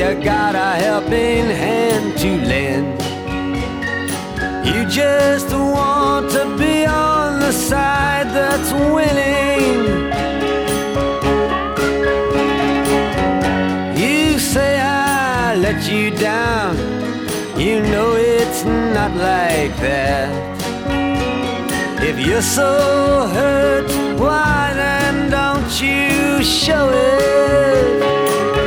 got a helping hand to lend. You just want to be on the side that's winning. You say I let you down, you know it's not like that. If you're so hurt, why then don't you show it?